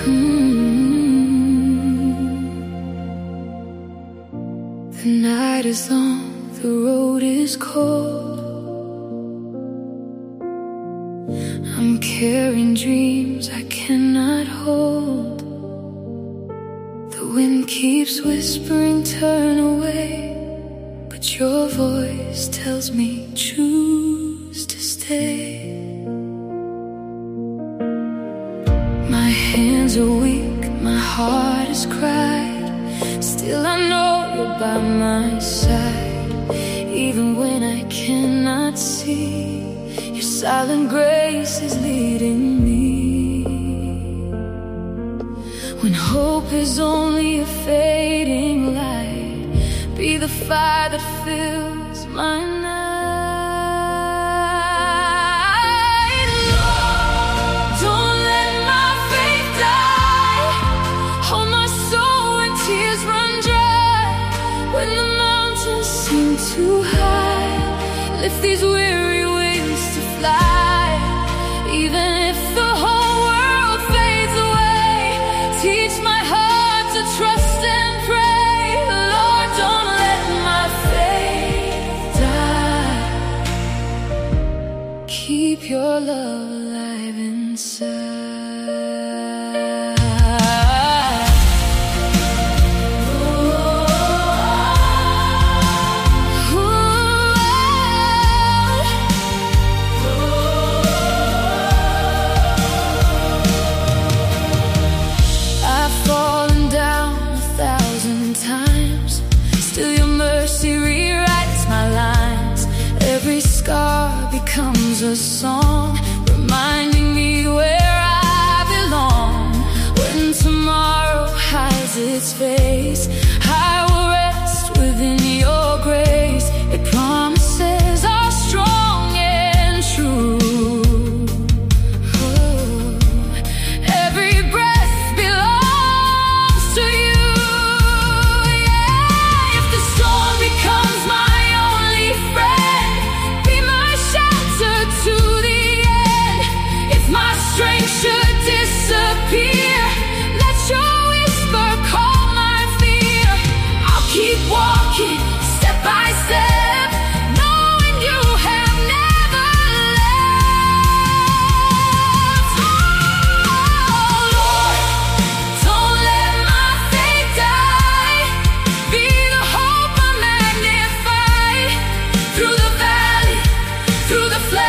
The night is long, the road is cold. I'm carrying dreams I cannot hold. The wind keeps whispering, turn away, but your voice tells me, choose to stay. My hands are weak, my heart has cried. Still I know you're by my side. Even when I cannot see, your silent grace is leading me. When hope is only a fading light, be the fire that fills my night. Lord, don't let my faith die. Hold my soul when tears run dry. When the mountains seem too high, lift these weary wings to fly. Even if the whole world fades away, teach my heart to trust and pray. Lord, don't let my faith die. Keep your love alive inside. Becomes a song, reminding me where I belong. When tomorrow hides its face, I will rest within your grace. It promises are strong and true. Oh, every breath belongs to you. Yeah, if the storm becomes my only friend, to the end. If my strength should disappear, let your whisper calm my fear. I'll keep walking step by step, knowing you have never left. Oh Lord, don't let my faith die. Be the hope I magnify. Through the valley, through the flame,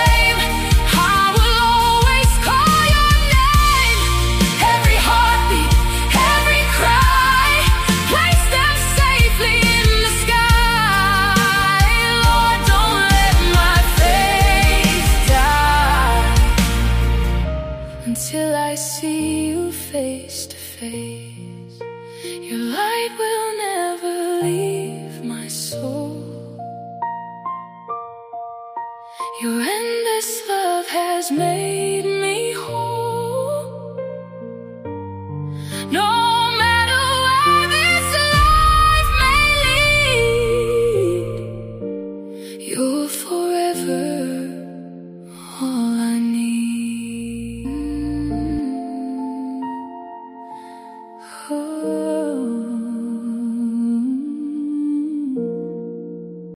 until I see you face to face. Your light will never leave my soul. Your endless love has made me whole. No matter where this life may lead, you're forever all I need. Oh.